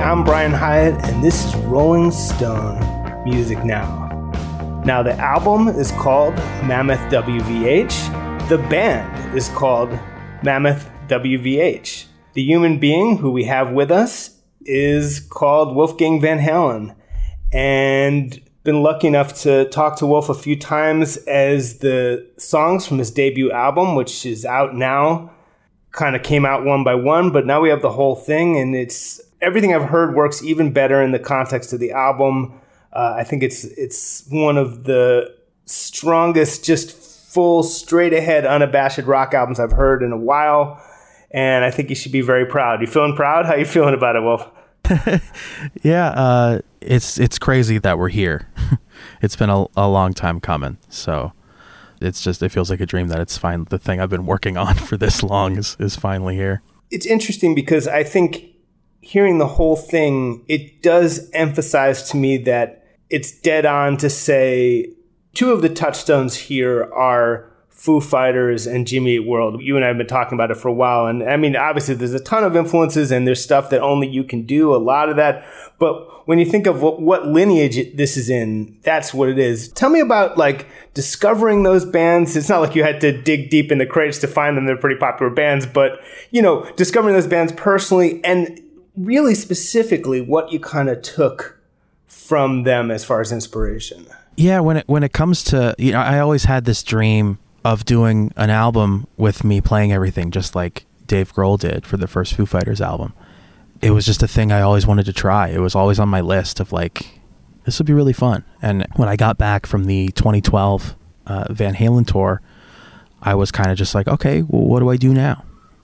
I'm Brian Hyatt, and this is Rolling Stone Music Now. Now, the album is called Mammoth WVH. The band is called Mammoth WVH. The human being who we have with us is called Wolfgang Van Halen, and been lucky enough to talk to Wolf a few times as the songs from his debut album, which is out now, kind of came out one by one, but now we have the whole thing, and it's everything I've heard works even better in the context of the album. I think it's one of the strongest, just full, straight ahead, unabashed rock albums I've heard in a while, and I think you should be very proud. You feeling proud? How you feeling about it, Wolf? Yeah, it's crazy that we're here. It's been a long time coming, so it feels like a dream that it's fine. The thing I've been working on for this long is finally here. It's interesting because I think hearing the whole thing, it does emphasize to me that it's dead on to say two of the touchstones here are Foo Fighters and Jimmy Eat World. You and I have been talking about it for a while. And I mean, obviously there's a ton of influences and there's stuff that only you can do, a lot of that. But when you think of what lineage this is in, that's what it is. Tell me about like discovering those bands. It's not like you had to dig deep in the crates to find them. They're pretty popular bands, but you know, discovering those bands personally and really specifically what you kind of took from them as far as inspiration. Yeah. When it comes to, you know, I always had this dream of doing an album with me playing everything just like Dave Grohl did for the first Foo Fighters album. It was just a thing I always wanted to try. It was always on my list of like, this would be really fun. And when I got back from the 2012 Van Halen tour, I was kind of just like, okay, well, what do I do now?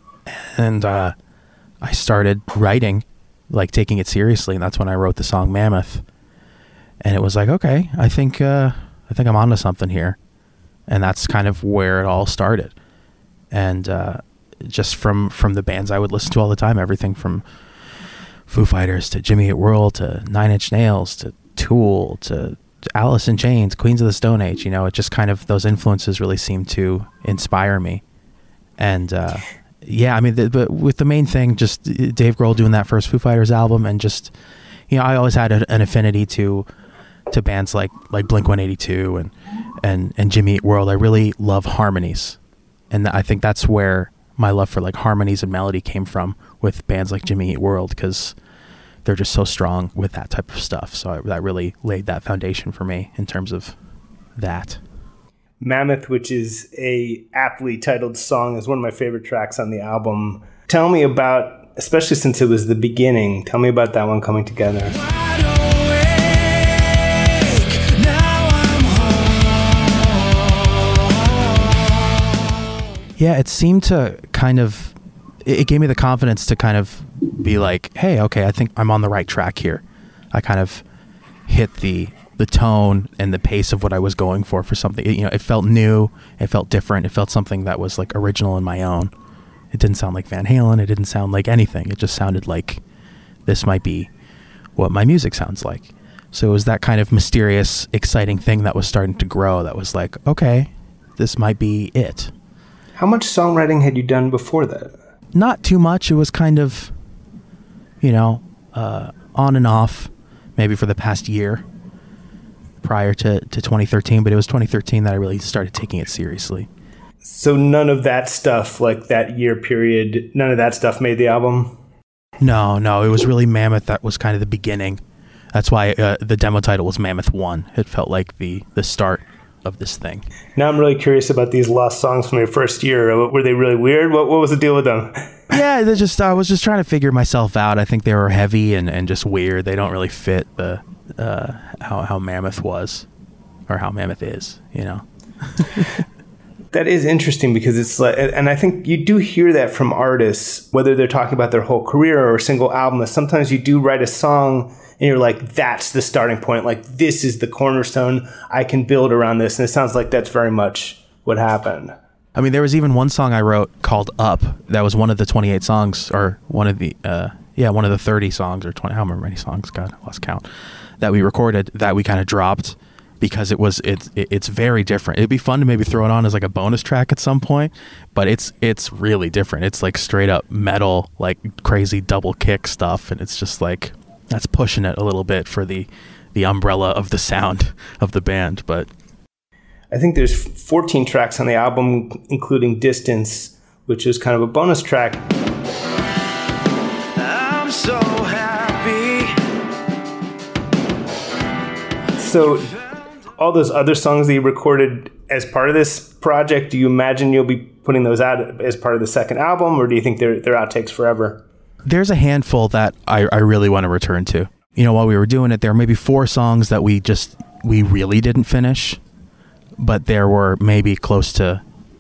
And I started writing, like taking it seriously. And that's when I wrote the song Mammoth. And it was like, okay, I think I'm onto something here. And that's kind of where it all started. And just from the bands I would listen to all the time, everything from Foo Fighters to Jimmy Eat World to Nine Inch Nails to Tool to Alice in Chains, Queens of the Stone Age, you know, it just kind of, those influences really seemed to inspire me. And yeah, I mean, but with the main thing, just Dave Grohl doing that first Foo Fighters album, and just, you know, I always had an affinity to bands like Blink-182 and Jimmy Eat World. I really love harmonies, and I think that's where my love for like harmonies and melody came from with bands like Jimmy Eat World, because they're just so strong with that type of stuff. So that really laid that foundation for me in terms of that. Mammoth, which is a aptly titled song, is one of my favorite tracks on the album. Tell me about, especially since it was the beginning, tell me about that one coming together. Yeah, it seemed to kind of, it gave me the confidence to kind of be like, hey, okay, I think I'm on the right track here. I kind of hit the tone and the pace of what I was going for something. You know, it felt new, it felt different, it felt something that was like original and my own. It didn't sound like Van Halen, it didn't sound like anything. It just sounded like this might be what my music sounds like. So it was that kind of mysterious, exciting thing that was starting to grow, that was like, okay, this might be it. How much songwriting had you done before that? Not too much. It was kind of, you know, on and off, maybe for the past year prior to 2013. But it was 2013 that I really started taking it seriously. So none of that stuff, like that year period, none of that stuff made the album? No. It was really Mammoth that was kind of the beginning. That's why the demo title was Mammoth 1. It felt like the start of this thing. Now I'm really curious about these lost songs from your first year. Were they really weird? What was the deal with them? Yeah, I was just trying to figure myself out. I think they were heavy and just weird. They don't really fit the how Mammoth was, or how Mammoth is, you know. That is interesting, because it's like, and I think you do hear that from artists, whether they're talking about their whole career or a single album, that sometimes you do write a song and you're like, that's the starting point. Like, this is the cornerstone. I can build around this. And it sounds like that's very much what happened. I mean, there was even one song I wrote called Up. That was one of the 28 songs, or one of the 30 songs, or 20, how many songs, God, I lost count, that we recorded, that we kind of dropped because it's very different. It'd be fun to maybe throw it on as like a bonus track at some point, but it's really different. It's like straight up metal, like crazy double kick stuff, and it's just like, that's pushing it a little bit for the umbrella of the sound of the band. But I think there's 14 tracks on the album, including Distance, which is kind of a bonus track. I'm so happy. So all those other songs that you recorded as part of this project, do you imagine you'll be putting those out as part of the second album, or do you think they're outtakes forever? There's a handful that I really want to return to. You know, while we were doing it, there were maybe 4 songs that we really didn't finish, but there were maybe close to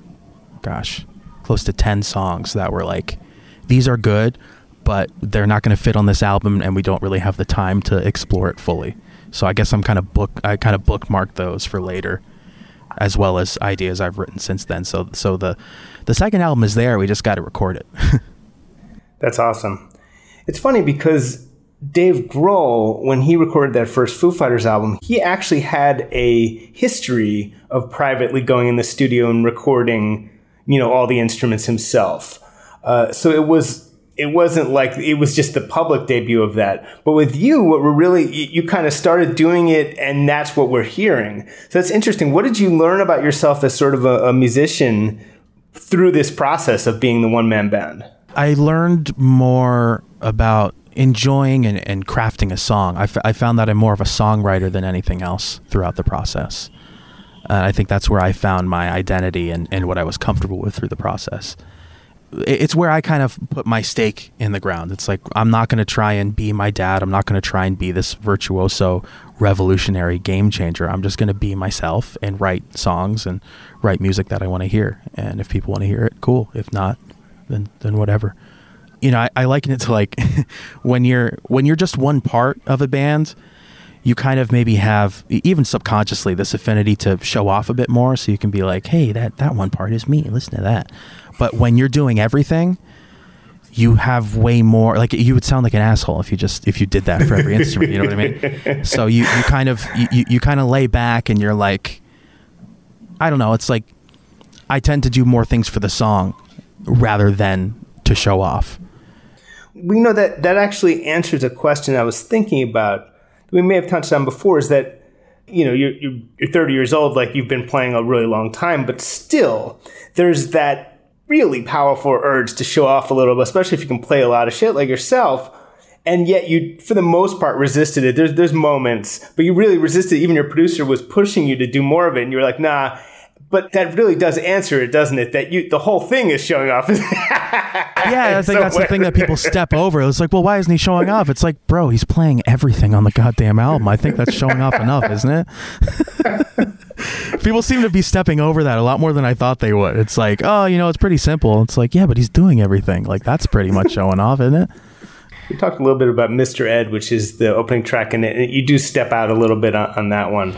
10 songs that were like, these are good, but they're not going to fit on this album, and we don't really have the time to explore it fully. So I guess I kind of bookmarked those for later, as well as ideas I've written since then. So the second album is there. We just got to record it. That's awesome. It's funny because Dave Grohl, when he recorded that first Foo Fighters album, he actually had a history of privately going in the studio and recording, all the instruments himself. So it wasn't like it was just the public debut of that. But with you, you kind of started doing it, and that's what we're hearing. So that's interesting. What did you learn about yourself as sort of a musician through this process of being the one-man band? I learned more about enjoying and crafting a song. I found that I'm more of a songwriter than anything else throughout the process. I think that's where I found my identity and what I was comfortable with through the process. It's where I kind of put my stake in the ground. It's like, I'm not going to try and be my dad. I'm not going to try and be this virtuoso, revolutionary game changer. I'm just going to be myself and write songs and write music that I want to hear. And if people want to hear it, cool. If not, then whatever. I liken it to like when you're just one part of a band, you kind of maybe have, even subconsciously, this affinity to show off a bit more. So you can be like, hey, that one part is me. Listen to that. But when you're doing everything, you have way more, like you would sound like an asshole if you did that for every instrument. You know what I mean? So you kind of lay back and you're like, I don't know. It's like, I tend to do more things for the song rather than to show off. We know that actually answers a question I was thinking about. We may have touched on before, is that, you're 30 years old, like you've been playing a really long time, but still there's that really powerful urge to show off a little bit, especially if you can play a lot of shit like yourself. And yet you, for the most part, resisted it. There's moments, but you really resisted. Even your producer was pushing you to do more of it. And you were like, nah, but that really does answer it, doesn't it? That the whole thing is showing off. Yeah, I think that's the thing that people step over. It's like, well, why isn't he showing off? It's like, bro, he's playing everything on the goddamn album. I think that's showing off enough, isn't it? People seem to be stepping over that a lot more than I thought they would. It's like, oh, it's pretty simple. It's like, yeah, but he's doing everything. Like, that's pretty much showing off, isn't it? We talked a little bit about Mr. Ed, which is the opening track, and you do step out a little bit on that one.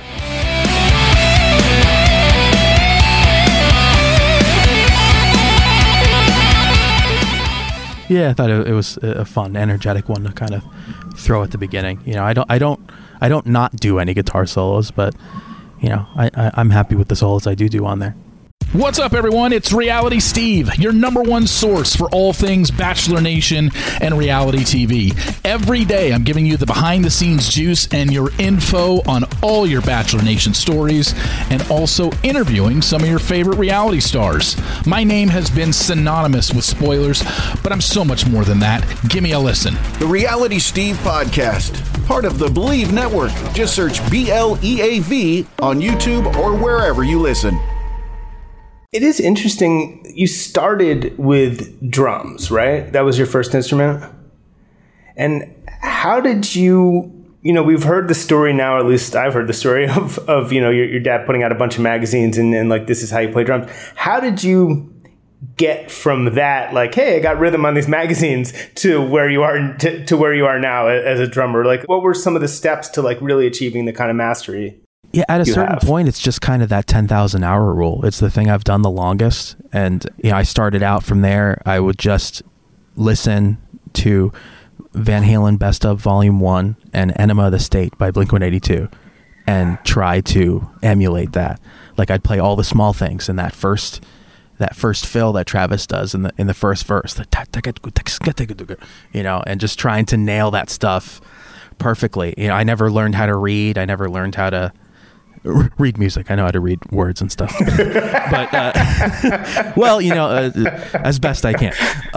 Yeah, I thought it was a fun, energetic one to kind of throw at the beginning. I don't not do any guitar solos, but I'm happy with the solos I do on there. What's up, everyone? It's Reality Steve, your number one source for all things Bachelor Nation and reality TV. Every day, I'm giving you the behind-the-scenes juice and your info on all your Bachelor Nation stories, and also interviewing some of your favorite reality stars. My name has been synonymous with spoilers, but I'm so much more than that. Give me a listen. The Reality Steve Podcast, part of the Believe Network. Just search BLEAV on YouTube or wherever you listen. It is interesting. You started with drums, right? That was your first instrument. And how did you, we've heard the story now, or at least I've heard the story of your dad putting out a bunch of magazines and like, this is how you play drums. How did you get from that, like, hey, I got rhythm on these magazines, to where you are to where you are now as a drummer? Like, what were some of the steps to like really achieving the kind of mastery? Yeah, at a certain point, it's just kind of that 10,000 hour rule. It's the thing I've done the longest. And I started out from there. I would just listen to Van Halen Best Of Volume 1 and Enema of the State by Blink-182 and try to emulate that. Like, I'd play all the small things in that first fill that Travis does in the first verse, and just trying to nail that stuff perfectly. You know, I never learned how to read. I never learned how to read music. I know how to read words and stuff, but well, you know, as best I can.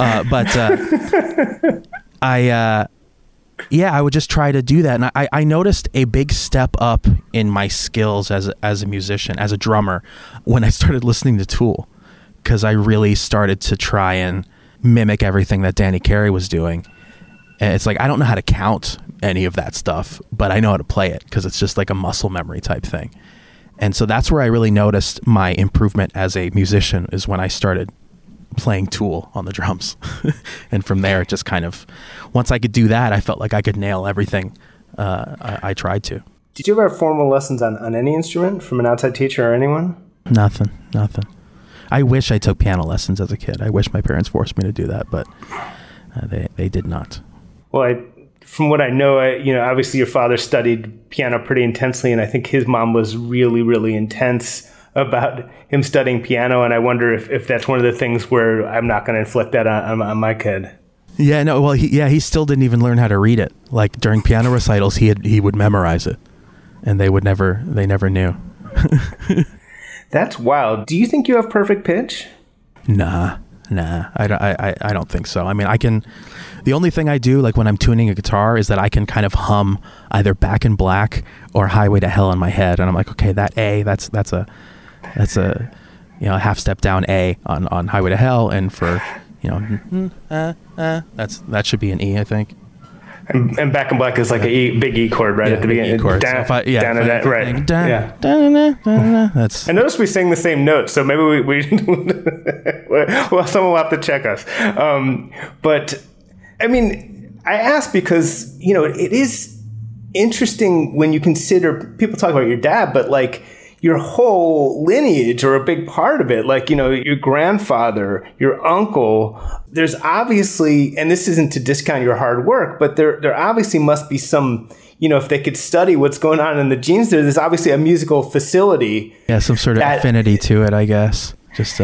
I would just try to do that, and I noticed a big step up in my skills as a musician, as a drummer, when I started listening to Tool, because I really started to try and mimic everything that Danny Carey was doing. And it's like, I don't know how to count any of that stuff, but I know how to play it because it's just like a muscle memory type thing. And so that's where I really noticed my improvement as a musician, is when I started playing Tool on the drums. And from there, it just kind of, once I could do that, I felt like I could nail everything I tried to. Did you ever have formal lessons on any instrument from an outside teacher or anyone? Nothing. I wish I took piano lessons as a kid. I wish my parents forced me to do that, but they did not. Well, from what I know, obviously your father studied piano pretty intensely, and I think his mom was really, really intense about him studying piano, and I wonder if that's one of the things where I'm not going to inflict that on my kid. Yeah, no, well, he still didn't even learn how to read it. Like, during piano recitals, he would memorize it, and they never knew. That's wild. Do you think you have perfect pitch? Nah, I don't think so. I mean, the only thing I do, like when I'm tuning a guitar, is that I can kind of hum either Back in Black or Highway to Hell in my head, and I'm like, okay, that A, that's a half step down A on Highway to Hell, and for that should be an E, I think. And Back in Black is like a big E chord right at the beginning. E chord. Down, so right. That's. I noticed we sing the same notes, so maybe we well, someone will have to check us. But I mean, I ask because it is interesting when you consider, people talk about your dad, but like your whole lineage, or a big part of it, like, your grandfather, your uncle, there's obviously, and this isn't to discount your hard work, but there obviously must be some, if they could study what's going on in the genes there's obviously a musical facility. Yeah, some sort of affinity to it, I guess. Just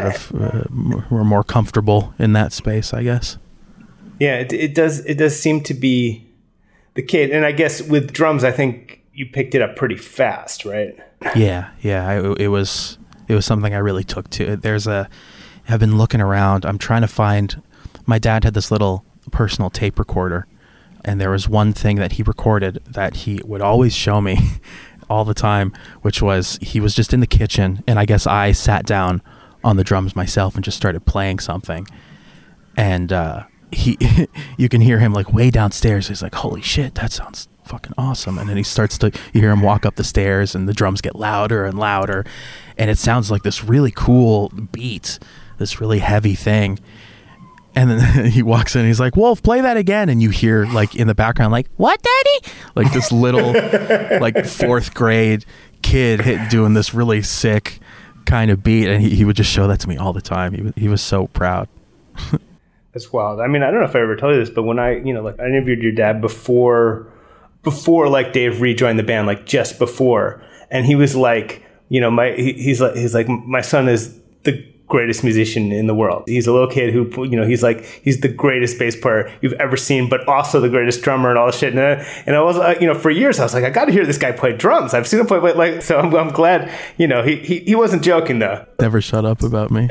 we're more comfortable in that space, I guess. Yeah, it does seem to be the case. And I guess with drums, I think you picked it up pretty fast, right? Yeah. It was something I really took to. I've been looking around. I'm trying to find. My dad had this little personal tape recorder, and there was one thing that he recorded that he would always show me all the time, which was, he was just in the kitchen, and I guess I sat down on the drums myself and just started playing something, and you can hear him like way downstairs. He's like, "Holy shit, that sounds fucking awesome!" And then you hear him walk up the stairs, and the drums get louder and louder, and it sounds like this really cool beat, this really heavy thing. And then he walks in and he's like, "Wolf, play that again." And you hear like in the background, like, "What, Daddy?" Like this little like fourth grade kid doing this really sick kind of beat. And he would just show that to me all the time. He was so proud. That's wild. I mean, I don't know if I ever told you this, but when I interviewed your dad before like Dave rejoined the band, like just before, and he was like, he's like, my son is the greatest musician in the world. He's a little kid who, he's the greatest bass player you've ever seen, but also the greatest drummer and all this shit. And I was, for years, I was like, I got to hear this guy play drums. I've seen him play, like, so I'm glad, he wasn't joking though. Never shut up about me.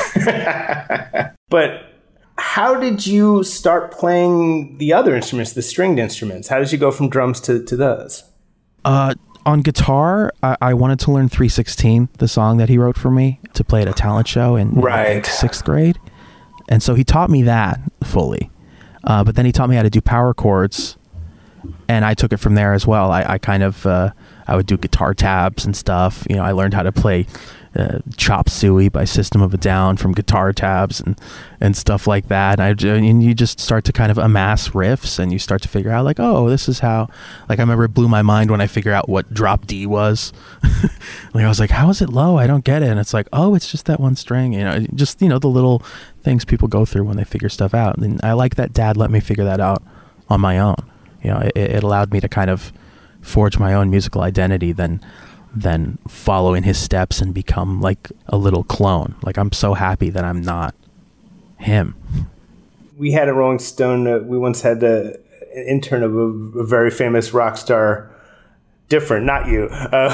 But how did you start playing the other instruments, the stringed instruments? How did you go from drums to those? On guitar, I wanted to learn 316, the song that he wrote for me, to play at a talent show in sixth grade. And so he taught me that fully. But then he taught me how to do power chords, and I took it from there as well. I kind of, I would do guitar tabs and stuff. I learned how to play Chop Suey by System of a Down from guitar tabs and stuff like that. And you just start to kind of amass riffs, and you start to figure out like, oh, this is how, like, I remember it blew my mind when I figured out what drop D was. Like, I was like, how is it low? I don't get it. And it's like, oh, it's just that one string, just, the little things people go through when they figure stuff out. And I like that Dad let me figure that out on my own. It allowed me to kind of forge my own musical identity than follow in his steps and become like a little clone. Like, I'm so happy that I'm not him. We had a Rolling Stone. We once had an intern of a very famous rock star, different, not you,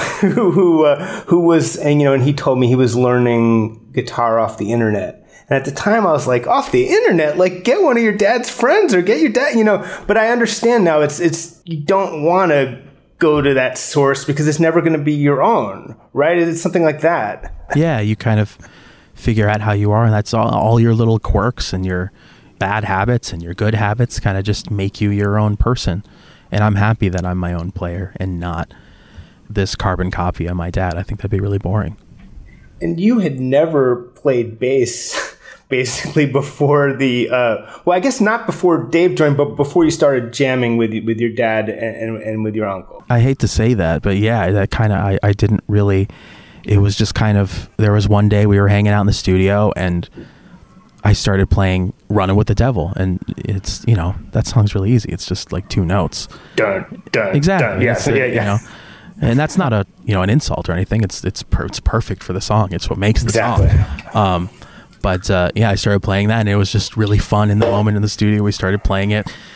who was, and he told me he was learning guitar off the internet. And at the time, I was like, off the internet, like get one of your dad's friends or get your dad, But I understand now. It's you don't want to go to that source because it's never going to be your own, right? It's something like that. Yeah, you kind of figure out how you are, and that's all your little quirks and your bad habits and your good habits kind of just make you your own person. And I'm happy that I'm my own player and not this carbon copy of my dad. I think that'd be really boring. And you had never played bass basically before I guess not before Dave joined, but before you started jamming with your dad and with your uncle. I hate to say that, but yeah, that kind of, I didn't really, it was just kind of, there was one day we were hanging out in the studio and I started playing Running with the Devil, and it's, that song's really easy. It's just like 2 notes. Dun, dun, exactly. Dun. Yeah. And that's not an insult or anything. It's perfect for the song. It's what makes the song. But I started playing that, and it was just really fun in the moment in the studio. We started playing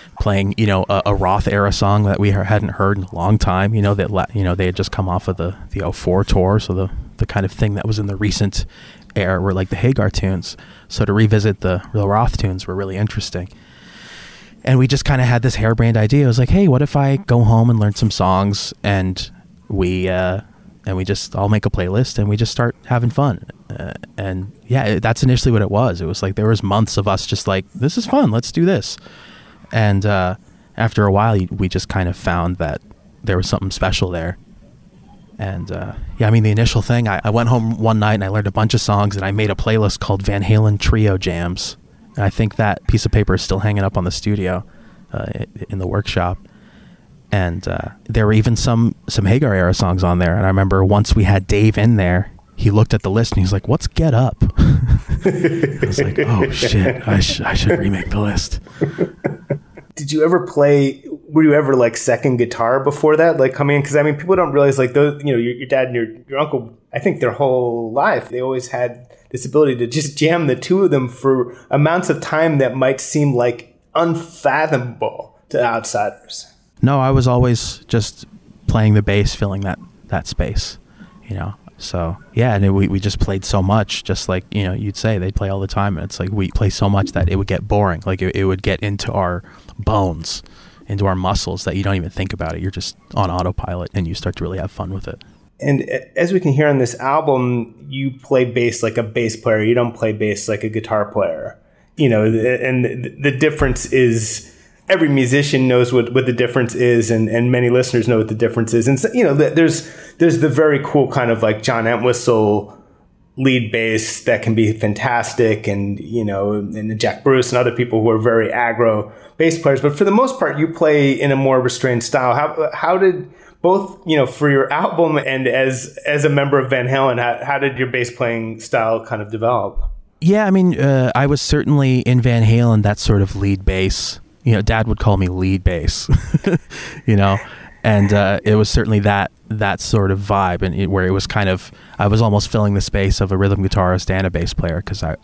a Roth era song that we hadn't heard in a long time. They had just come off of the 04 tour, so the kind of thing that was in the recent era were like the Hagar tunes. So to revisit the Roth tunes were really interesting. And we just kind of had this harebrained idea. I was like, hey, what if I go home and learn some songs, and we just all make a playlist and we just start having fun. That's initially what it was. It was like there was months of us just like, this is fun, let's do this. And after a while, we just kind of found that there was something special there. And the initial thing, I went home one night and I learned a bunch of songs, and I made a playlist called Van Halen Trio Jams. And I think that piece of paper is still hanging up on the studio in the workshop. And there were even some Hagar era songs on there. And I remember once we had Dave in there, he looked at the list and he's like, what's Get Up? I was like, oh shit, I should remake the list. Did you ever were you ever like second guitar before that? Like coming in? Because people don't realize like those, your dad and your uncle, I think their whole life, they always had this ability to just jam the two of them for amounts of time that might seem like unfathomable to outsiders. No, I was always just playing the bass, filling that space, So, yeah, and we just played so much, just like, you'd say, they'd play all the time, and it's like we play so much that it would get boring. Like, it would get into our bones, into our muscles, that you don't even think about it. You're just on autopilot, and you start to really have fun with it. And as we can hear on this album, you play bass like a bass player. You don't play bass like a guitar player. And the difference is... Every musician knows what the difference is, and many listeners know what the difference is. And so, there's the very cool kind of like John Entwistle lead bass that can be fantastic, and and Jack Bruce and other people who are very aggro bass players. But for the most part, you play in a more restrained style. How did both for your album and as a member of Van Halen, how did your bass playing style kind of develop? Yeah, I was certainly in Van Halen that sort of lead bass. Dad would call me lead bass, and it was certainly that sort of vibe, and where it was kind of, I was almost filling the space of a rhythm guitarist and a bass player, because I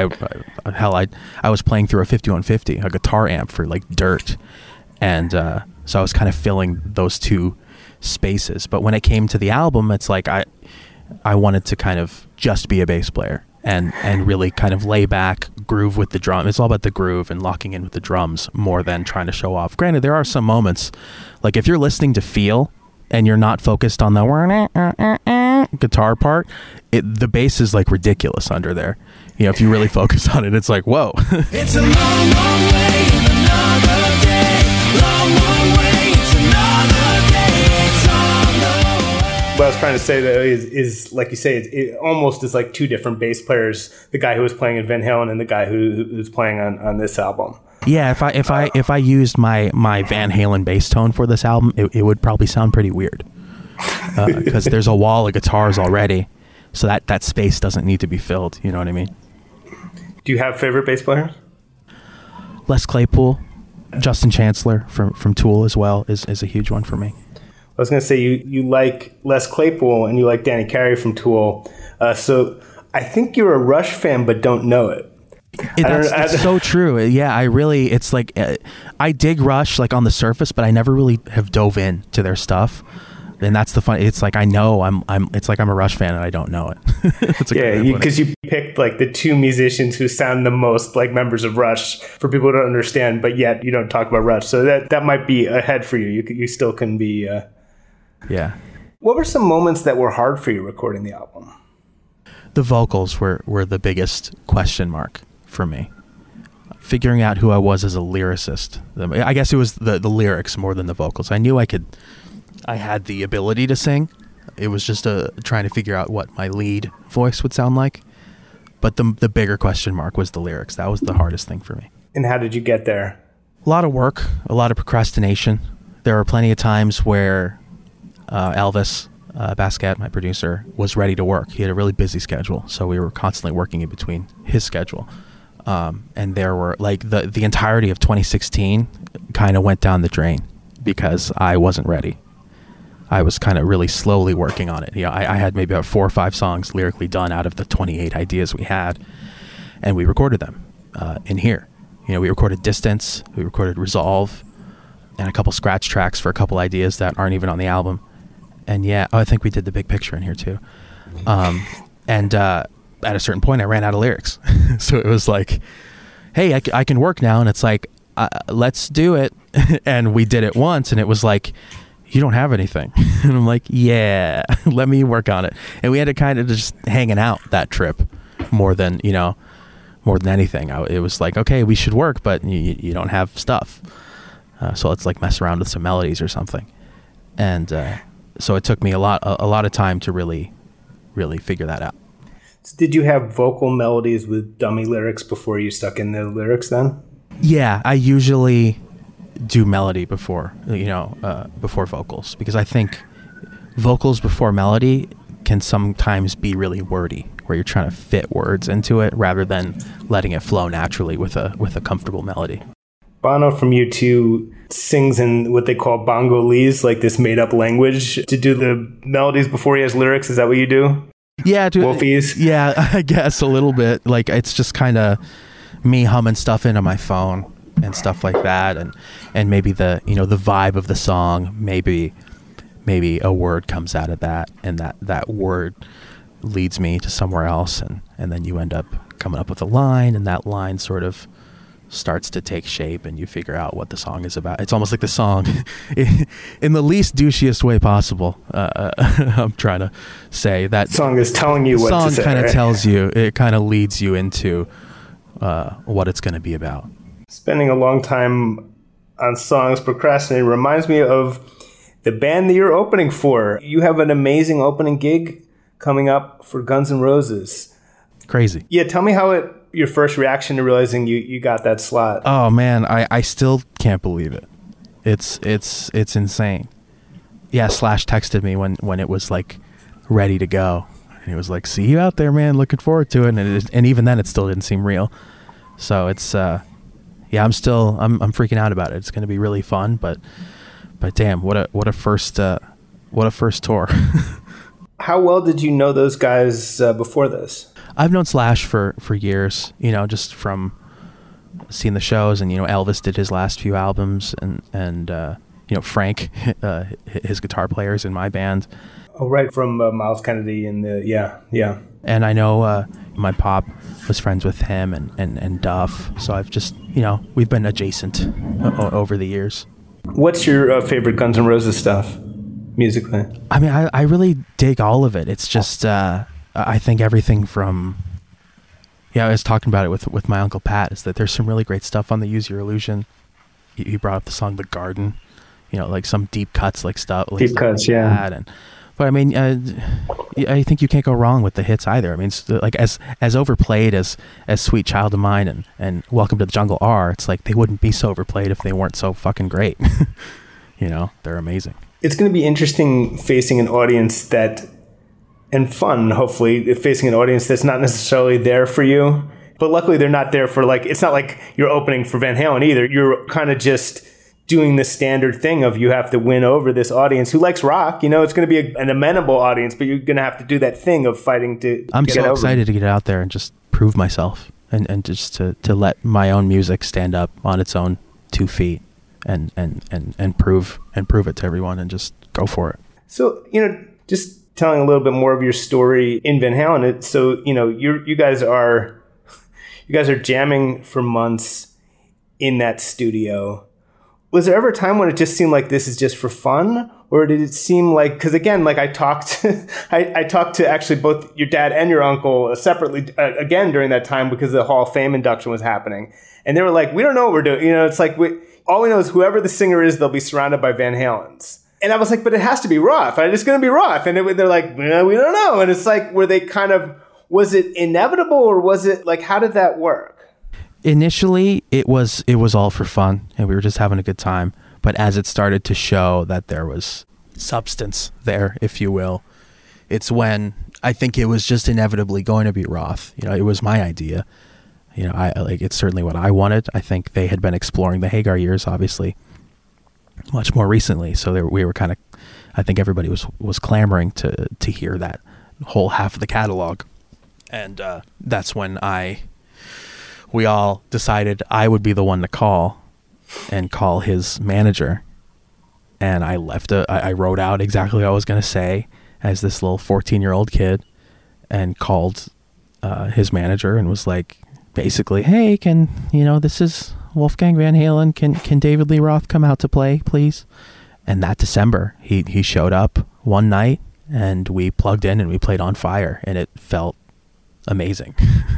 was playing through a 5150, a guitar amp for like dirt, and so I was kind of filling those two spaces. But when it came to the album, it's like I wanted to kind of just be a bass player. And really kind of lay back, groove with the drum. It's all about the groove and locking in with the drums more than trying to show off. Granted, there are some moments, like if you're listening to feel and you're not focused on the guitar part, the bass is like ridiculous under there. If you really focus on it, it's like, whoa. It's a long, long way and another day. Long, long way, it's another day. It's on the way. What I was trying to say though is like you say, it almost is like two different bass players. The guy who was playing in Van Halen and the guy who's playing on this album. Yeah, if I used my Van Halen bass tone for this album, it would probably sound pretty weird, because there's a wall of guitars already, so that space doesn't need to be filled. You know what I mean? Do you have favorite bass players? Les Claypool, Justin Chancellor from Tool as well is a huge one for me. I was going to say you like Les Claypool and you like Danny Carey from Tool. So I think you're a Rush fan but don't know it. That's so true. Yeah, it's like, I dig Rush like on the surface, but I never really have dove in to their stuff. And that's the fun. It's like I know it's like I'm a Rush fan and I don't know it. Because you picked like the two musicians who sound the most like members of Rush for people to understand, but yet you don't talk about Rush. So that might be ahead for you. You still can be. Yeah. What were some moments that were hard for you recording the album? The vocals were the biggest question mark for me. Figuring out who I was as a lyricist. I guess it was the lyrics more than the vocals. I knew I had the ability to sing. It was just trying to figure out what my lead voice would sound like. But the bigger question mark was the lyrics. That was the hardest thing for me. And how did you get there? A lot of work, a lot of procrastination. There were plenty of times where Elvis Basquiat, my producer, was ready to work. He had a really busy schedule, so we were constantly working in between his schedule. And there were like the entirety of 2016 kind of went down the drain because I wasn't ready. I was kind of really slowly working on it. I had maybe about 4 or 5 songs lyrically done out of the 28 ideas we had, and we recorded them in here. We recorded Distance, we recorded Resolve, and a couple scratch tracks for a couple ideas that aren't even on the album. And I think we did The Big Picture in here too. And at a certain point, I ran out of lyrics. So it was like, hey, I can work now. And it's like, let's do it. And we did it once, and it was like, you don't have anything. And I'm like, yeah, let me work on it. And we had to kind of just hanging out that trip more than anything. It was like, okay, we should work, but you don't have stuff. So let's like mess around with some melodies or something. And so it took me a lot of time to really, really figure that out. So did you have vocal melodies with dummy lyrics before you stuck in the lyrics then? Yeah, I usually do melody before vocals, because I think vocals before melody can sometimes be really wordy, where you're trying to fit words into it rather than letting it flow naturally with a comfortable melody. Bono from U2 sings in what they call Bongolese, like this made-up language, to do the melodies before he has lyrics. Is that what you do? Yeah, Wolfies? Yeah, I guess a little bit. Like, it's just kind of me humming stuff into my phone and stuff like that, and maybe the vibe of the song, maybe a word comes out of that, and that word leads me to somewhere else, and then you end up coming up with a line, and that line sort of starts to take shape, and you figure out what the song is about. It's almost like the song, in the least douchiest way possible. I'm trying to say that song is telling you what to say. The song kind of tells you, it kind of leads you into what it's going to be about. Spending a long time on songs procrastinating reminds me of the band that you're opening for. You have an amazing opening gig coming up for Guns N' Roses. Crazy. Yeah, tell me how your first reaction to realizing you got that slot. Oh man, I still can't believe it. It's insane. Yeah, Slash texted me when it was like ready to go, and he was like, "See you out there, man. Looking forward to it." And even then, it still didn't seem real. So it's yeah, I'm freaking out about it. It's going to be really fun, but damn, what a first tour. How well did you know those guys before this? I've known Slash for years, just from seeing the shows, and Elvis did his last few albums, and Frank, his guitar players in my band. Oh, right, from Miles Kennedy and yeah. And I know my pop was friends with him and Duff, so I've just we've been adjacent over the years. What's your favorite Guns N' Roses stuff musically? I mean, I really dig all of it. It's just I think everything from I was talking about it with my Uncle Pat, is that there's some really great stuff on the Use Your Illusion. He brought up the song The Garden, like some deep cuts, like stuff. Like deep cuts, yeah. But I mean, I think you can't go wrong with the hits either. I mean, it's like as overplayed as Sweet Child of Mine and Welcome to the Jungle are, it's like they wouldn't be so overplayed if they weren't so fucking great. They're amazing. It's going to be interesting facing an audience and fun, hopefully, facing an audience that's not necessarily there for you. But luckily, they're not there for, it's not like you're opening for Van Halen either. You're kind of just doing the standard thing of you have to win over this audience who likes rock. It's going to be an amenable audience, but you're going to have to do that thing of fighting to I'm so excited to get out there and just prove myself and just to let my own music stand up on its own 2 feet and prove it to everyone and just go for it. So, just telling a little bit more of your story in Van Halen. So, you guys are jamming for months in that studio. Was there ever a time when it just seemed like this is just for fun? Or did it seem like, because again, like I talked to actually both your dad and your uncle separately again during that time because the Hall of Fame induction was happening. And they were like, we don't know what we're doing. It's like, all we know is whoever the singer is, they'll be surrounded by Van Halens. And I was like, but it has to be Roth. It's going to be Roth. And they're like, well, we don't know. And it's like, were they kind of, was it inevitable or was it like, how did that work? Initially, it was all for fun and we were just having a good time. But as it started to show that there was substance there, if you will, it's when I think it was just inevitably going to be Roth. It was my idea. It's certainly what I wanted. I think they had been exploring the Hagar years, obviously, much more recently. So we were kind of, I think everybody was clamoring to hear that whole half of the catalog. And that's when we all decided I would be the one to call his manager. And I wrote out exactly what I was going to say as this little 14-year-old kid and called his manager and was like, basically, hey, this is Wolfgang Van Halen. Can David Lee Roth come out to play, please? And that December, he showed up one night and we plugged in and we played On Fire and it felt amazing.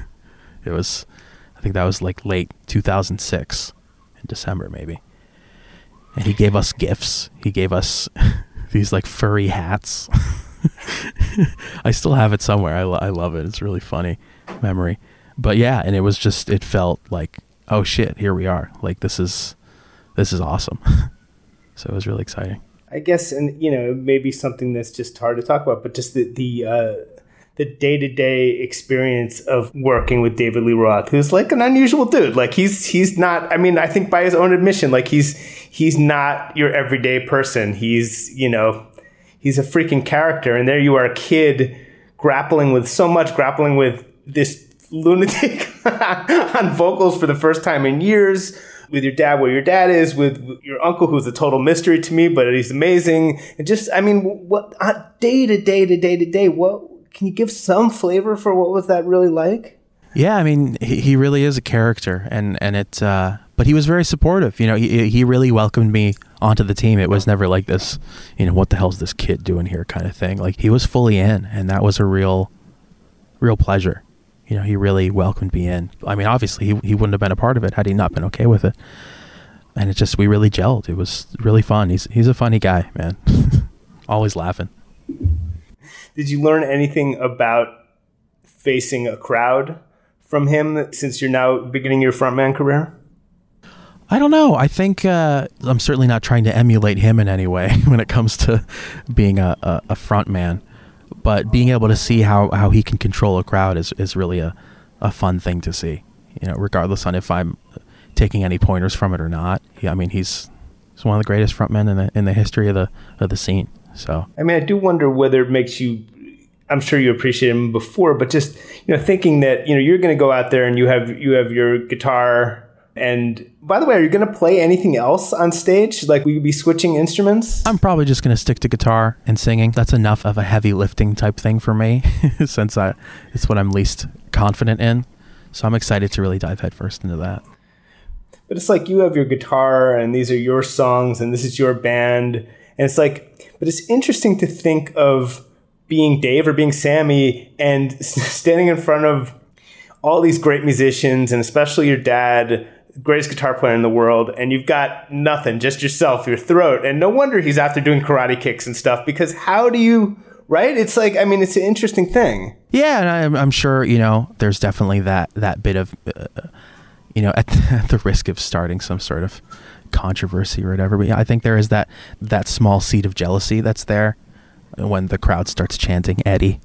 I think that was like late 2006 in December maybe. And he gave us gifts. He gave us these like furry hats. I still have it somewhere. I love it. It's a really funny memory. But yeah, and it felt like, oh shit, here we are. Like this is awesome. So it was really exciting. I guess, and maybe something that's just hard to talk about, but just the day-to-day experience of working with David Lee Roth, who's like an unusual dude. Like he's not, I think by his own admission, like he's not your everyday person. He's a freaking character. And there you are, a kid grappling with this lunatic on vocals for the first time in years, with your dad where your dad is, with your uncle who's a total mystery to me, but he's amazing. And just, what day to day, what can you give some flavor for what was that really like? Yeah, he really is a character, and it. But he was very supportive. He really welcomed me onto the team. It was never like this, what the hell's this kid doing here kind of thing. Like he was fully in, and that was a real pleasure. He really welcomed me in. Obviously he wouldn't have been a part of it had he not been okay with it. And it just, we really gelled. It was really fun. He's a funny guy, man. Always laughing. Did you learn anything about facing a crowd from him since you're now beginning your frontman career? I don't know. I think I'm certainly not trying to emulate him in any way when it comes to being a frontman. But being able to see how he can control a crowd is really a fun thing to see. Regardless on if I'm taking any pointers from it or not. He's one of the greatest frontmen in the history of the scene. So I do wonder whether it makes you, I'm sure you appreciated him before, but just thinking that you're going to go out there and you have your guitar. And by the way, are you going to play anything else on stage? Like, will you be switching instruments? I'm probably just going to stick to guitar and singing. That's enough of a heavy lifting type thing for me, since it's what I'm least confident in. So I'm excited to really dive headfirst into that. But it's like you have your guitar and these are your songs and this is your band. And it's like, but it's interesting to think of being Dave or being Sammy and standing in front of all these great musicians and especially your dad, greatest guitar player in the world, and you've got nothing, just yourself, your throat. And no wonder he's out there doing karate kicks and stuff, because how do you, right? It's like, it's an interesting thing. Yeah, and I'm sure, there's definitely that bit of, at the risk of starting some sort of controversy or whatever, but I think there is that small seed of jealousy that's there when the crowd starts chanting Eddie,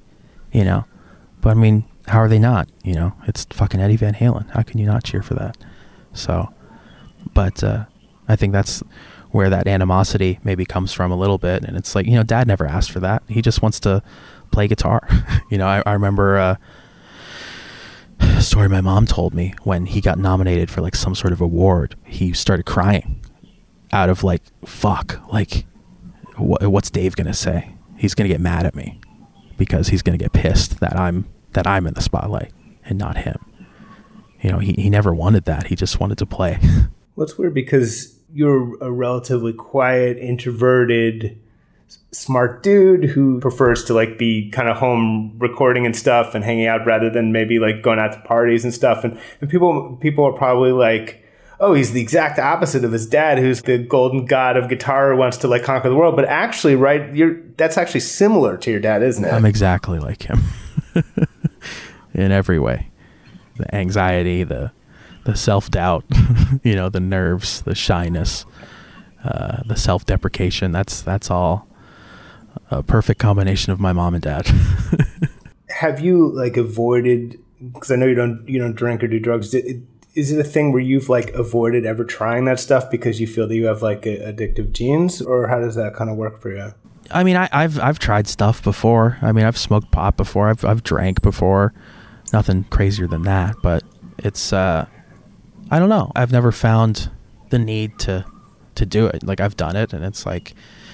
But how are they not? It's fucking Eddie Van Halen. How can you not cheer for that? So, but I think that's where that animosity maybe comes from a little bit. And it's like, Dad never asked for that. He just wants to play guitar. I remember a story my mom told me when he got nominated for like some sort of award. He started crying out of like, fuck, like, what's Dave gonna say? He's gonna get mad at me because he's gonna get pissed that I'm in the spotlight and not him. You know, he never wanted that. He just wanted to play. Well, it's weird because you're a relatively quiet, introverted, smart dude who prefers to like be kind of home recording and stuff and hanging out rather than maybe like going out to parties and stuff. And people are probably like, oh, he's the exact opposite of his dad, who's the golden god of guitar who wants to like conquer the world. But actually, right, that's actually similar to your dad, isn't it? I'm exactly like him in every way. The anxiety, the self-doubt, you know, the nerves, the shyness, the self-deprecation. That's all a perfect combination of my mom and dad. Have you like avoided, because I know you don't drink or do drugs, is it a thing where you've like avoided ever trying that stuff because you feel that you have like addictive genes, or how does that kind of work for you? I mean, I've tried stuff before. I mean, I've smoked pot before. I've drank before. Nothing crazier than that, but it's I don't know. I've never found the need to do it. Like, I've done it and it's like,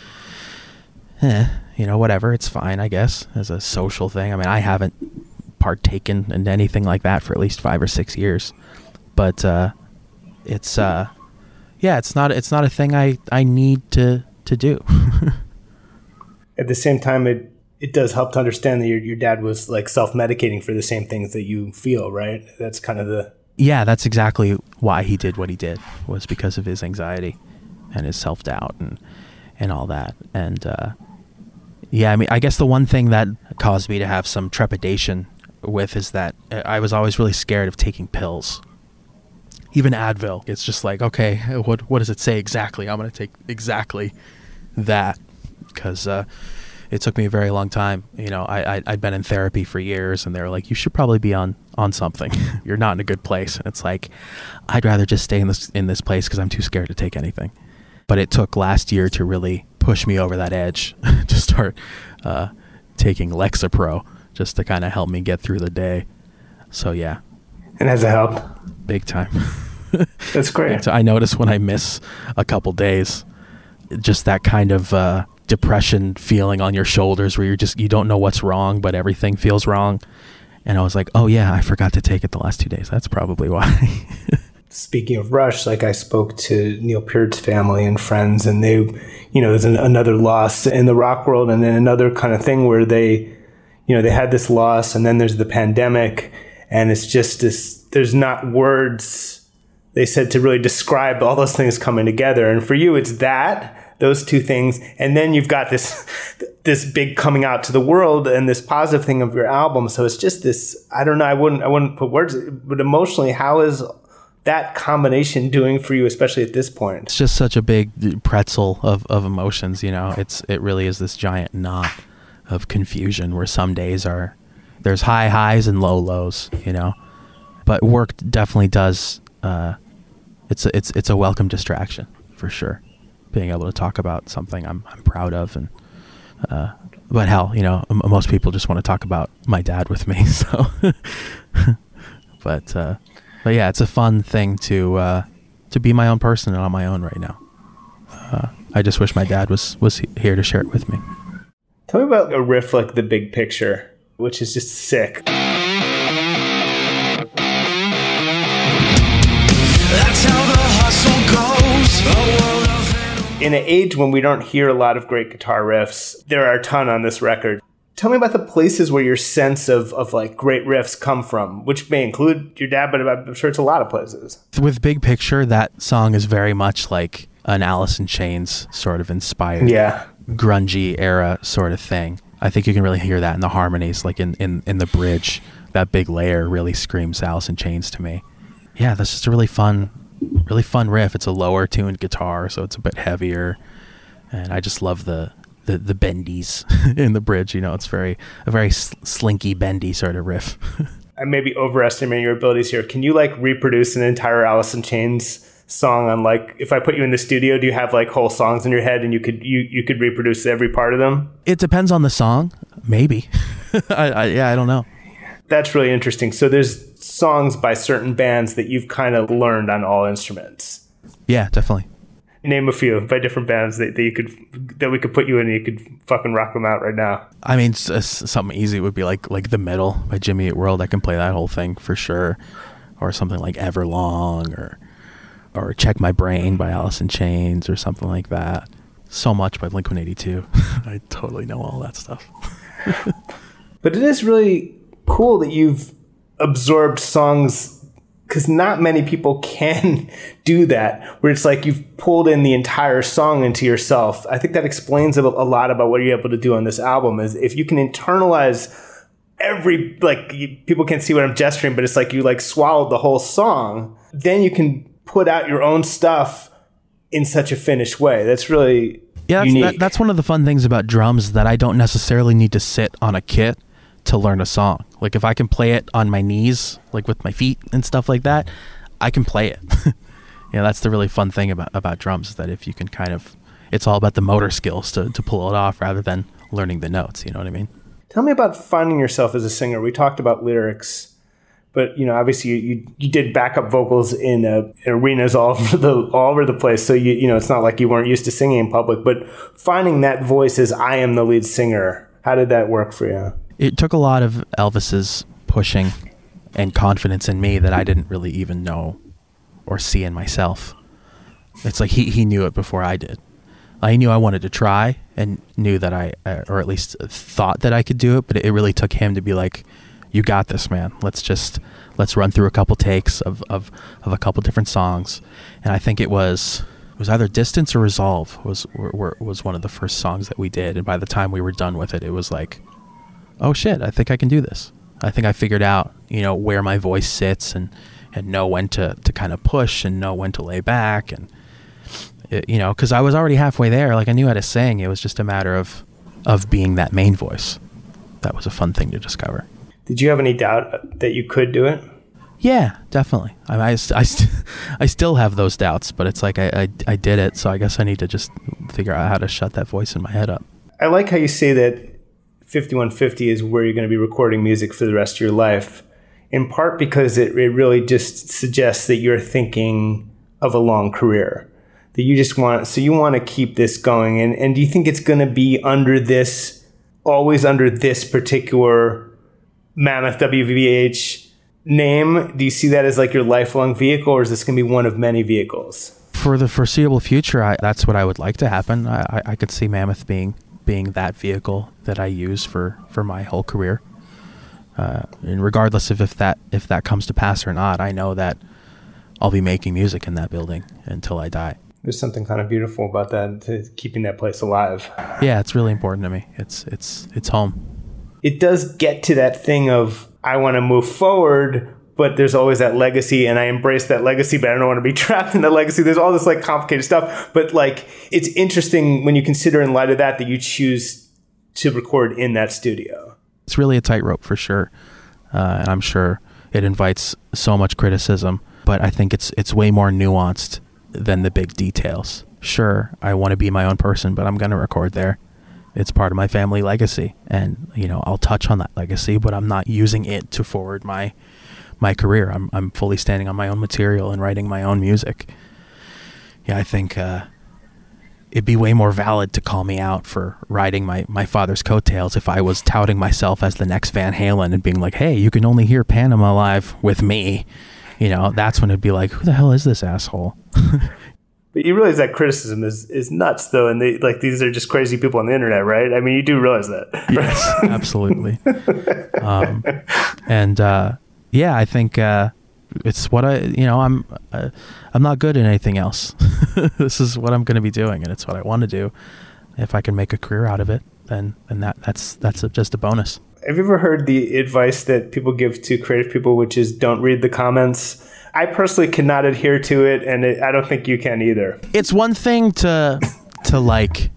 you know, whatever, it's fine, I guess, as a social thing. I mean, I haven't partaken in anything like that for at least 5 or 6 years. But it's not a thing I need to do. At the same time, it does help to understand that your dad was like self-medicating for the same things that you feel, right? That's kind of the... Yeah, that's exactly why he did what he did, was because of his anxiety and his self-doubt and all that. And yeah, I mean, I guess the one thing that caused me to have some trepidation with is that I was always really scared of taking pills. Even Advil, it's just like, okay, what does it say exactly? I'm going to take exactly that, because it took me a very long time. You know, I'd been in therapy for years, and they were like, you should probably be on something. You're not in a good place. And it's like, I'd rather just stay in this place because I'm too scared to take anything. But it took last year to really push me over that edge to start taking Lexapro, just to kind of help me get through the day. So yeah. And has it helped? Big time. That's great. I notice when I miss a couple days, just that kind of depression feeling on your shoulders where you don't know what's wrong, but everything feels wrong. And I was like, oh yeah, I forgot to take it the last 2 days. That's probably why. Speaking of Rush, like I spoke to Neil Peart's family and friends, and they, you know, there's another loss in the rock world, and then another kind of thing where they, you know, they had this loss, and then there's the pandemic, and it's just this, there's not words, they said, to really describe all those things coming together. And for you, it's those two things, and then you've got this big coming out to the world and this positive thing of your album. So it's just this, I don't know, I wouldn't put words, but emotionally, how is that combination doing for you, especially at this point? It's just such a big pretzel of emotions, you know. It really is this giant knot of confusion where some days there's high highs and low lows, you know. But work definitely does. It's a welcome distraction for sure. Being able to talk about something I'm proud of, and but hell, you know, most people just want to talk about my dad with me. So, but yeah, it's a fun thing to be my own person and on my own right now. I just wish my dad was here to share it with me. Tell me about a riff like The Big Picture, which is just sick. That's how the hustle goes. In an age when we don't hear a lot of great guitar riffs, there are a ton on this record. Tell me about the places where your sense of like great riffs come from, which may include your dad, but I'm sure it's a lot of places. With Big Picture, that song is very much like an Alice in Chains sort of inspired, grungy era sort of thing. I think you can really hear that in the harmonies, like in the bridge. That big layer really screams Alice in Chains to me. Yeah, that's just a really fun riff. It's a lower tuned guitar, so it's a bit heavier, and I just love the bendies in the bridge. You know, it's a very slinky, bendy sort of riff. I may be overestimating your abilities here. Can you like reproduce an entire Alice in Chains song on, like, if I put you in the studio, do you have like whole songs in your head and you could reproduce every part of them? It depends on the song, maybe. I don't know. That's really interesting. So there's songs by certain bands that you've kind of learned on all instruments. Yeah, definitely. Name a few by different bands that we could put you in and you could fucking rock them out right now. I mean, something easy would be like The Middle by Jimmy Eat World. I can play that whole thing for sure. Or something like Everlong or Check My Brain by Alice in Chains or something like that. So Much by Blink-182. I totally know all that stuff. But it is really cool that you've absorbed songs, because not many people can do that, where it's like you've pulled in the entire song into yourself. I think that explains a lot about what you're able to do on this album, is if you can internalize people can't see what I'm gesturing, but it's like you like swallowed the whole song, then you can put out your own stuff in such a finished way. That's really unique. That's one of the fun things about drums, that I don't necessarily need to sit on a kit to learn a song. Like if I can play it on my knees, like with my feet and stuff like that, I can play it. That's the really fun thing about drums, is that if you can it's all about the motor skills to pull it off rather than learning the notes. You know what I mean? Tell me about finding yourself as a singer. We talked about lyrics, but obviously you did backup vocals in arenas all over the place. So it's not like you weren't used to singing in public, but finding that voice as I am the lead singer, how did that work for you? It took a lot of Elvis's pushing and confidence in me that I didn't really even know or see in myself. It's like he knew it before I did. I knew I wanted to try and knew that or at least thought that I could do it, but it really took him to be like, you got this, man. Let's run through a couple takes of a couple different songs. And I think it was either Distance or Resolve was one of the first songs that we did. And by the time we were done with it, it was like, oh shit, I think I can do this. I think I figured out, where my voice sits and know when to kind of push and know when to lay back. And, because I was already halfway there. Like I knew how to sing. It was just a matter of being that main voice. That was a fun thing to discover. Did you have any doubt that you could do it? Yeah, definitely. I still have those doubts, but it's like I did it. So I guess I need to just figure out how to shut that voice in my head up. I like how you say that 5150 is where you're going to be recording music for the rest of your life, in part because it really just suggests that you're thinking of a long career, that you want to keep this going. And do you think it's going to be always under this particular Mammoth WVH name? Do you see that as like your lifelong vehicle, or is this going to be one of many vehicles? For the foreseeable future, that's what I would like to happen. I could see Mammoth being that vehicle that I use for my whole career. And regardless of if that comes to pass or not, I know that I'll be making music in that building until I die. There's something kind of beautiful about that, to keeping that place alive. Yeah, it's really important to me. It's home. It does get to that thing of, I want to move forward, but there's always that legacy, and I embrace that legacy, but I don't want to be trapped in that legacy. There's all this like complicated stuff, but like it's interesting when you consider in light of that you choose to record in that studio. It's really a tightrope for sure, and I'm sure it invites so much criticism, but I think it's way more nuanced than the big details. Sure, I want to be my own person, but I'm going to record there. It's part of my family legacy, and I'll touch on that legacy, but I'm not using it to forward my career. I'm fully standing on my own material and writing my own music. Yeah, I think it'd be way more valid to call me out for riding my father's coattails if I was touting myself as the next Van Halen and being like, hey, you can only hear Panama live with me. That's when it'd be like, who the hell is this asshole? But you realize that criticism is nuts, though, and these are just crazy people on the internet, right? I mean, you do realize that. Yes, absolutely. Yeah, I think it's what I'm not good at anything else. This is what I'm going to be doing, and it's what I want to do. If I can make a career out of it, then that's just a bonus. Have you ever heard the advice that people give to creative people, which is don't read the comments? I personally cannot adhere to it, and I don't think you can either. It's one thing to like...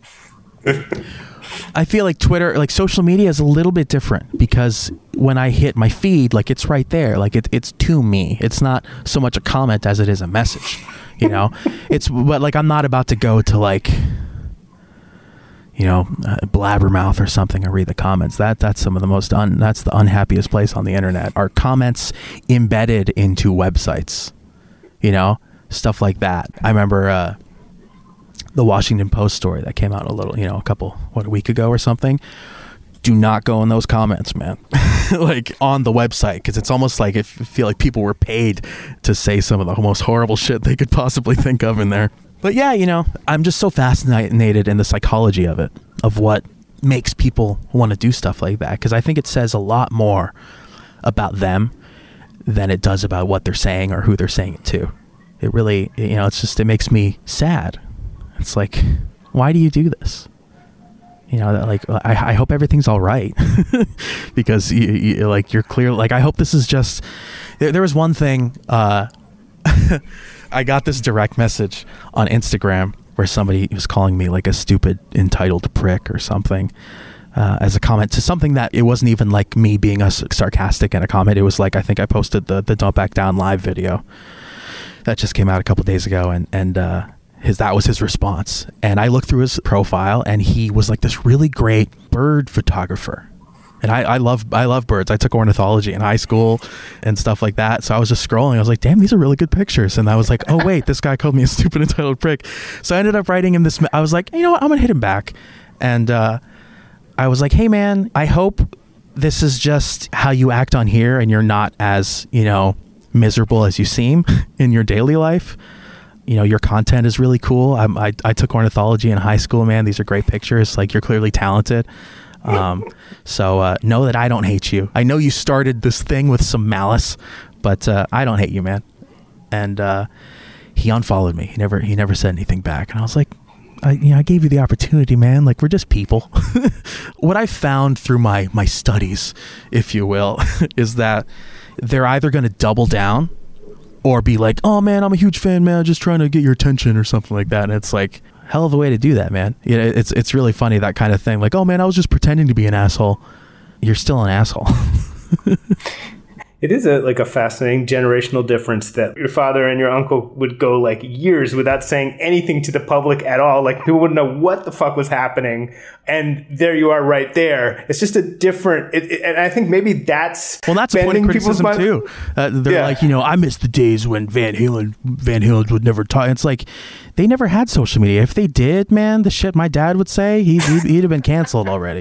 I feel like Twitter, like social media is a little bit different, because when I hit my feed, like it's right there. Like it's to me. It's not so much a comment as it is a message, But like I'm not about to go to like... blabbermouth or something, I read the comments. That's some of the most that's the unhappiest place on the internet, are comments embedded into websites, stuff like that. I remember the Washington Post story that came out a week ago or something. Do not go in those comments, man. Like on the website, because it's almost like I feel like people were paid to say some of the most horrible shit they could possibly think of in there. But yeah, I'm just so fascinated in the psychology of it, of what makes people want to do stuff like that, because I think it says a lot more about them than it does about what they're saying or who they're saying it to. It really, it makes me sad. It's like, why do you do this? I hope everything's all right. Because you're clear. Like, I hope this is just, there was one thing, I got this direct message on Instagram where somebody was calling me like a stupid entitled prick or something, as a comment to something that it wasn't even like me being sarcastic in a comment. It was like, I think I posted the Don't Back Down live video that just came out a couple days ago, and that was his response. And I looked through his profile, and he was like this really great bird photographer. And I love birds. I took ornithology in high school and stuff like that. So I was just scrolling. I was like, damn, these are really good pictures. And I was like, oh, wait, this guy called me a stupid entitled prick. So I ended up writing him this. I was like, you know what? I'm going to hit him back. And I was like, hey, man, I hope this is just how you act on here and you're not as, miserable as you seem in your daily life. Your content is really cool. I took ornithology in high school, man. These are great pictures. Like, you're clearly talented. So know that I don't hate you. I know you started this thing with some malice, but I don't hate you, man. And he unfollowed me. He never said anything back. And I was like, I gave you the opportunity, man. Like, we're just people. What I found through my studies, if you will, is that they're either going to double down or be like, oh man, I'm a huge fan, man, just trying to get your attention or something like that. And it's like, hell of a way to do that, man. It's really funny, that kind of thing. Like, oh man, I was just pretending to be an asshole. You're still an asshole. It is a fascinating generational difference that your father and your uncle would go like years without saying anything to the public at all. Like, people wouldn't know what the fuck was happening. And there you are right there. It's just a different, and I think maybe that's a point of criticism too. They're like, I miss the days when Van Halen would never talk. It's like, they never had social media. If they did, man, the shit my dad would say, he'd have been canceled already.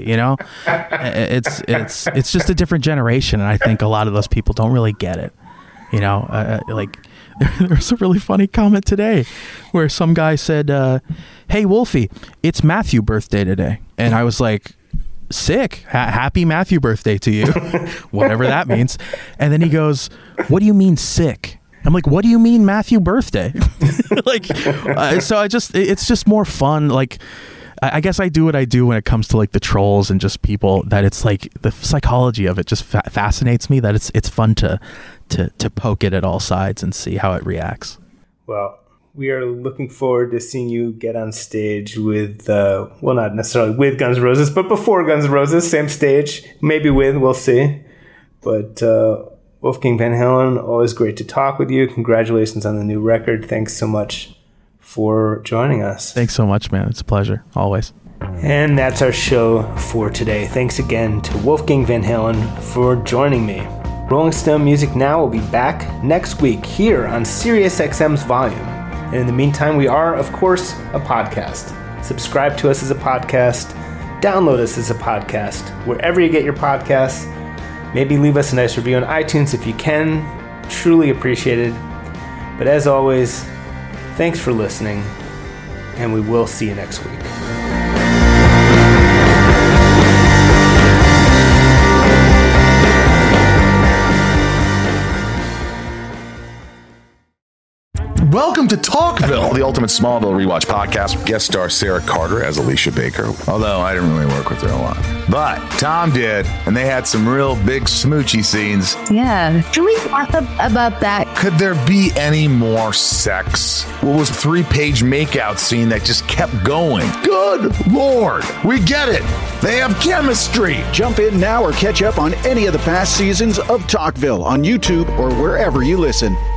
It's just a different generation, and I think a lot of those people don't really get it. Like, there's a really funny comment today where some guy said, "Hey Wolfie, it's Matthew birthday today," and I was like, "Sick, happy Matthew birthday to you," whatever that means. And then he goes, "What do you mean sick?" I'm like, what do you mean Matthew birthday? So it's just more fun. Like, I guess I do what I do when it comes to like the trolls and just people, that it's like the psychology of it just fascinates me, that it's fun to poke it at all sides and see how it reacts. Well, we are looking forward to seeing you get on stage with, not necessarily with Guns N' Roses, but before Guns N' Roses, same stage, maybe we'll see. But, Wolfgang Van Halen, always great to talk with you. Congratulations on the new record. Thanks so much for joining us. Thanks so much, man. It's a pleasure, always. And that's our show for today. Thanks again to Wolfgang Van Halen for joining me. Rolling Stone Music Now will be back next week here on SiriusXM's Volume. And in the meantime, we are, of course, a podcast. Subscribe to us as a podcast. Download us as a podcast. Wherever you get your podcasts. Maybe leave us a nice review on iTunes if you can. Truly appreciated. But as always, thanks for listening, and we will see you next week. Welcome to Talkville, the ultimate Smallville rewatch podcast. Guest star Sarah Carter as Alicia Baker. Although I didn't really work with her a lot. But Tom did, and they had some real big smoochy scenes. Yeah. Can we talk about that? Could there be any more sex? What was a 3-page makeout scene that just kept going? Good Lord. We get it. They have chemistry. Jump in now or catch up on any of the past seasons of Talkville on YouTube or wherever you listen.